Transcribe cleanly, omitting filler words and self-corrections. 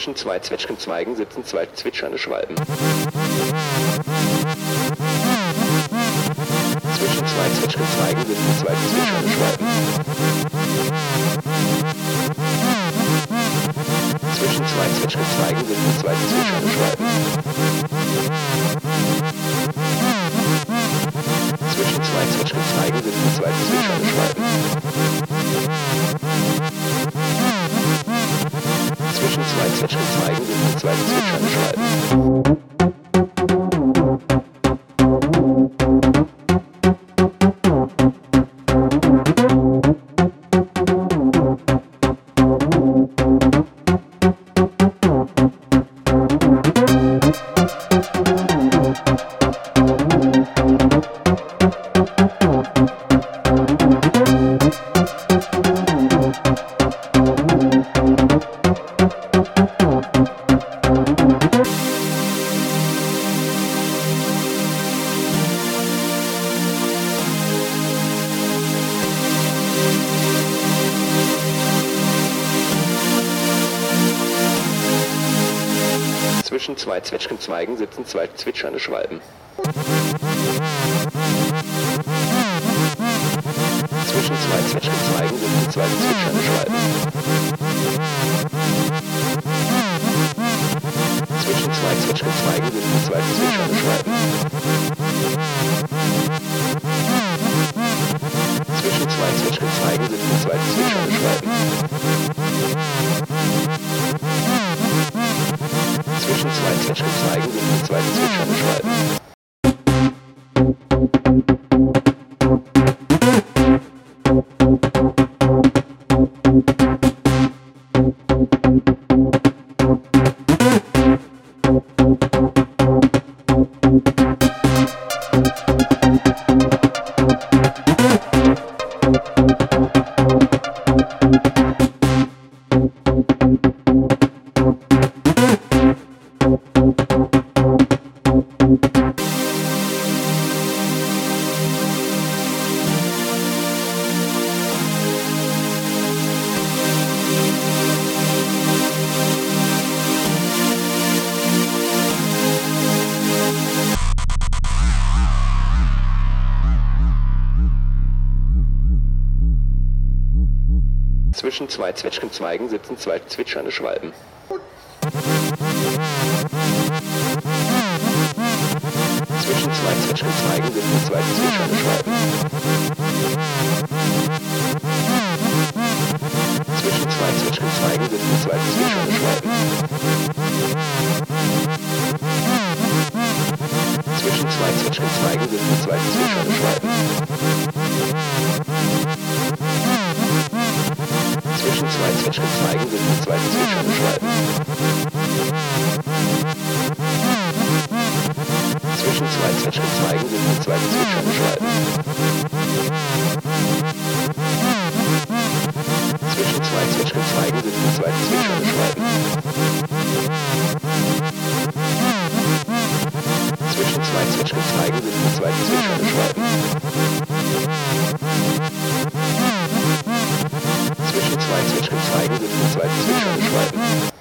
Zwischen zwei Zwetschgenzweigen sitzen zwei zwitschernde Schwalben. Zwischen zwei Zwetschgenzweigen sitzen zwei zwitschernde Schwalben. Zwischen zwei Zwetschgenzweigen sitzen zwei zwitschernde Schwalben. Zwischen zwei Zwetschgenzweigen sitzen zwei zwitschernde Schwalben. Zwischen zwei Zwetschgenzweigen sitzen zwei zwitschernde Schwalben. Zwischen zwei Zwetschgenzweigen sitzen zwei zwitschernde Schwalben. Zwischen zwei Zwetschgenzweigen sitzen zwei zwitschernde Schwalben. Zwischen zwei Zwetschgenzweigen sitzen zwei zwitschernde Schwalben. Zwischen zwei Zwetschgenzweigen sitzen zwei zwitschernde Schwalben. Zwischen zwei Zwetschgenzweigen sitzen zwei zwitschernde Schwalben. Zwischen zwei Zwetschgenzweigen sitzen zwei zwitschernde Schwalben. Zwischen zwei Zwetschgenzweigen sitzen zwei zwitschernde Schwalben. Zwischen zwei Zwetschgenzweigen sitzen zwei zwitschernde Schwalben. Zwischen zwei Zwetschgenzweigen sitzen zwei zwitschernde Schwalben. Zwischen zwei Zwetschgenzweigen sitzen zwei zwitschernde Schwalben. Zwischen zwei Zwetschgenzweigen sitzen zwei zwitschernde Schwalben. Zwischen zwei Zwetschgenzweigen sitzen zwei zwitschernde Schwalben. Zwischen zwei Zwetschgenzweigen sitzen zwei zwitschernde Schwalben. Zwischen zwei Zwetschgenzweigen sitzen zwei zwitschernde Schwalben.